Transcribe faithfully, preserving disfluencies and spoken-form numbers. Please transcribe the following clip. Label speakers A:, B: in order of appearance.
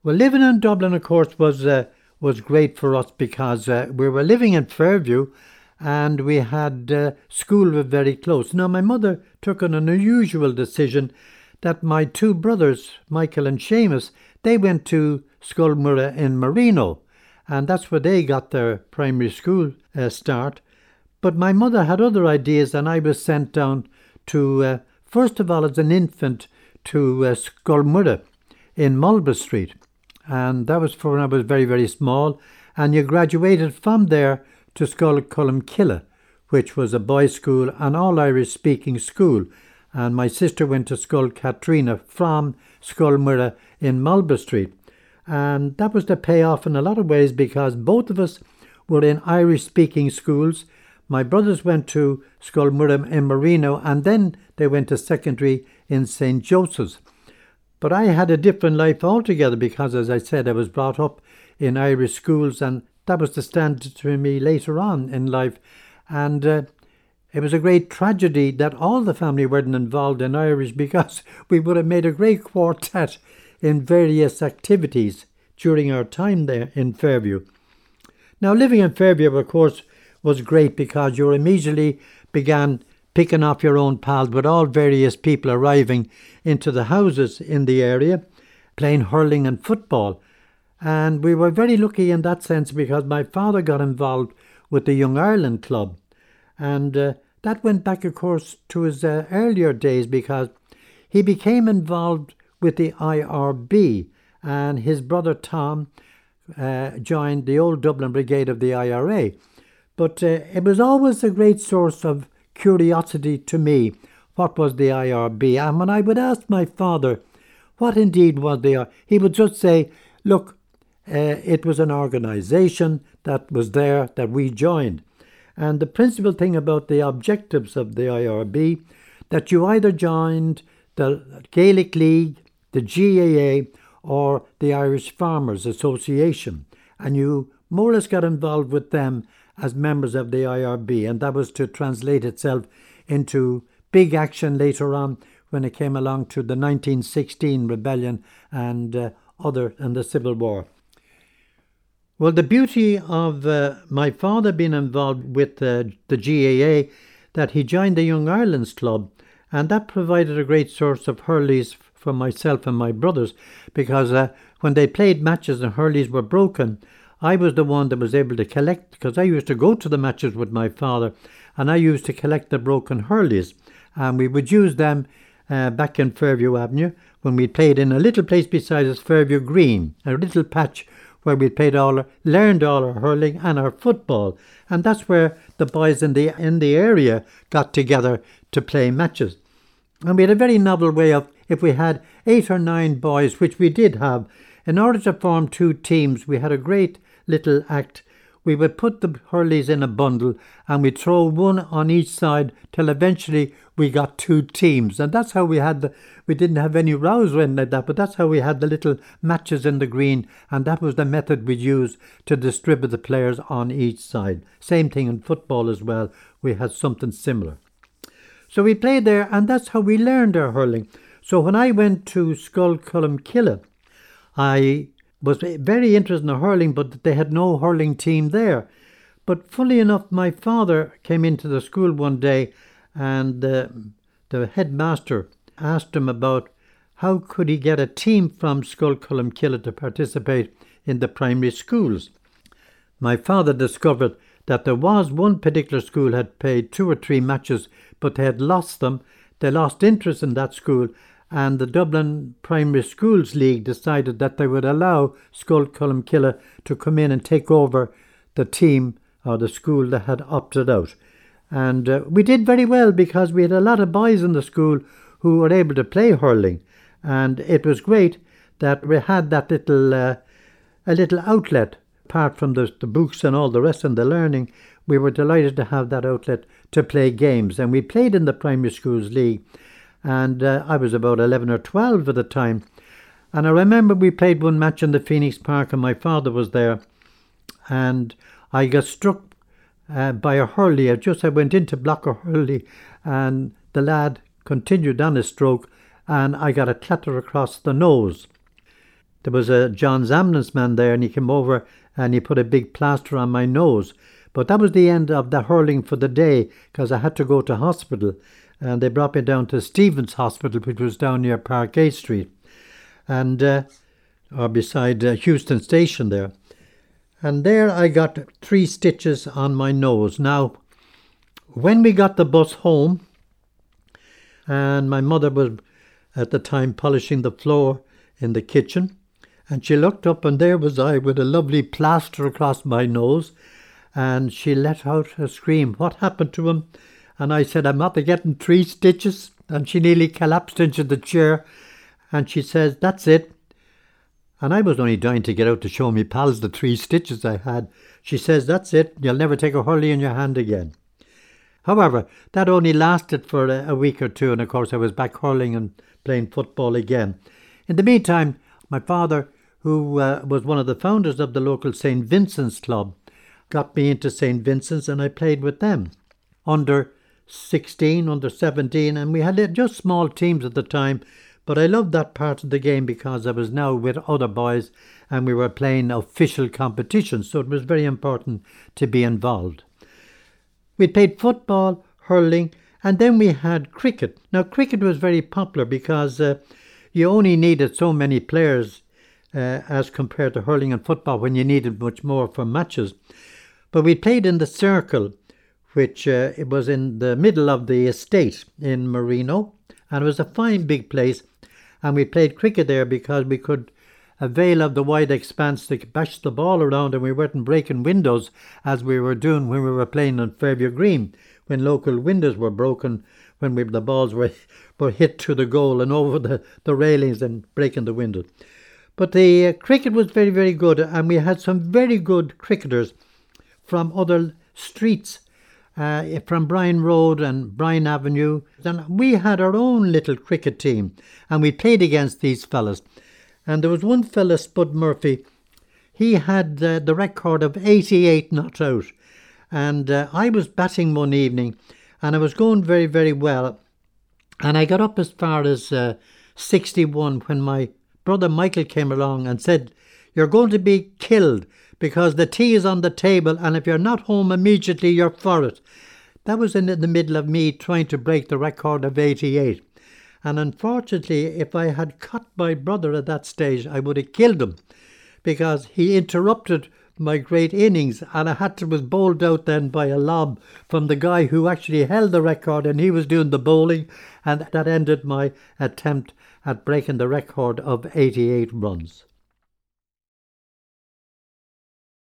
A: Well, living in Dublin, of course, was uh, was great for us because uh, we were living in Fairview, and we had uh, school was very close. Now, my mother took an unusual decision that my two brothers, Michael and Seamus, they went to Scoilmurra in Marino, and that's where they got their primary school uh, start. But my mother had other ideas, and I was sent down to, uh, first of all, as an infant, to uh, Scoilmurra in Mulber Street. And that was for when I was very, very small. And you graduated from there to Scoilcolumcille, which was a boys' school, an all-Irish-speaking school. And my sister went to Scoilcatrina from Scoilmurra in Mulber Street. And that was the payoff in a lot of ways because both of us were in Irish-speaking schools. My brothers went to Scoilmurra in Marino, and then they went to secondary in Saint Joseph's. But I had a different life altogether because, as I said, I was brought up in Irish schools, and that was the standard for me later on in life. And uh, it was a great tragedy that all the family weren't involved in Irish because we would have made a great quartet in various activities during our time there in Fairview. Now, living in Fairview, of course, was great because you immediately began picking off your own pals with all various people arriving into the houses in the area, playing hurling and football. And we were very lucky in that sense because my father got involved with the Young Ireland Club. And uh, that went back, of course, to his uh, earlier days because he became involved with the I R B, and his brother Tom uh, joined the old Dublin Brigade of the I R A. But uh, it was always a great source of curiosity to me, what was the I R B? And when I would ask my father what indeed was the I R B, he would just say, look, uh, it was an organisation that was there that we joined. And the principal thing about the objectives of the I R B, that you either joined the Gaelic League, the G A A, or the Irish Farmers Association, and you more or less got involved with them as members of the I R B, and that was to translate itself into big action later on when it came along to the nineteen sixteen rebellion and uh, other and the Civil War. Well, the beauty of uh, my father being involved with uh, the G A A, that he joined the Young Ireland's Club, and that provided a great source of hurleys for myself and my brothers, because uh, when they played matches and hurleys were broken, I was the one that was able to collect, because I used to go to the matches with my father, and I used to collect the broken hurleys, and we would use them uh, back in Fairview Avenue when we played in a little place beside us, Fairview Green, a little patch where we played all, our, learned all our hurling and our football, and that's where the boys in the in the area got together to play matches. And we had a very novel way of, if we had eight or nine boys, which we did have, in order to form two teams, we had a great little act. We would put the hurleys in a bundle and we'd throw one on each side till eventually we got two teams. And that's how we had the, we didn't have any rows or anything like that, but that's how we had the little matches in the green, and that was the method we used to distribute the players on each side. Same thing in football as well. We had something similar. So we played there, and that's how we learned our hurling. So when I went to Scoilcolumcille, I was very interested in hurling, but they had no hurling team there. But fully enough, my father came into the school one day, and uh, the headmaster asked him about how could he get a team from Scoilcolumcille to participate in the primary schools. My father discovered that there was one particular school had played two or three matches, but they had lost them. They lost interest in that school, and the Dublin Primary Schools League decided that they would allow Scoilcolumcille to come in and take over the team or the school that had opted out. And uh, we did very well because we had a lot of boys in the school who were able to play hurling, and it was great that we had that little uh, a little outlet. Apart from the, the books and all the rest and the learning, we were delighted to have that outlet to play games. And we played in the Primary Schools League, and uh, I was about eleven or twelve at the time. And I remember we played one match in the Phoenix Park, and my father was there, and I got struck uh, by a hurley. I just I went in to block a hurley, and the lad continued on his stroke, and I got a clatter across the nose. there was a John's ambulance man there, and he came over and he put a big plaster on my nose. But that was the end of the hurling for the day, because I had to go to hospital. And they brought me down to Stevens Hospital, which was down near Parquet Street, and uh, or beside uh, Houston Station there. And there I got three stitches on my nose. Now, when we got the bus home, and my mother was at the time polishing the floor in the kitchen, and she looked up, and there was I with a lovely plaster across my nose, and she let out a scream, "What happened to him?" And I said, "I'm after getting three stitches." And she nearly collapsed into the chair, and she says, "That's it." And I was only dying to get out to show me pals the three stitches I had. She says, "That's it, you'll never take a hurley in your hand again." However, that only lasted for a, a week or two, and of course I was back hurling and playing football again. In the meantime, my father, who uh, was one of the founders of the local Saint Vincent's Club, got me into Saint Vincent's, and I played with them under sixteen, under seventeen, and we had just small teams at the time. But I loved that part of the game because I was now with other boys and we were playing official competitions, so it was very important to be involved. We played football, hurling, and then we had cricket. Now, cricket was very popular because uh, you only needed so many players uh, as compared to hurling and football, when you needed much more for matches. But we played in the Circle, which uh, it was in the middle of the estate in Marino, and it was a fine big place. And we played cricket there because we could avail of the wide expanse to bash the ball around, and we weren't breaking windows as we were doing when we were playing on Fairview Green, when local windows were broken, when we, the balls were, were hit to the goal and over the, the railings and breaking the windows. But the uh, cricket was very, very good, and we had some very good cricketers from other streets, Uh, from Bryan Road and Bryan Avenue. And we had our own little cricket team, and we played against these fellas. And there was one fella, Spud Murphy. He had uh, the record of eighty-eight not out. And uh, I was batting one evening, and I was going very, very well. And I got up as far as uh, sixty-one when my brother Michael came along and said, "You're going to be killed, because the tea is on the table, and if you're not home immediately, you're for it." That was in the middle of me trying to break the record of eighty-eight. And unfortunately, if I had caught my brother at that stage, I would have killed him, because he interrupted my great innings, and I had to was bowled out then by a lob from the guy who actually held the record, and he was doing the bowling, and that ended my attempt at breaking the record of eighty-eight runs.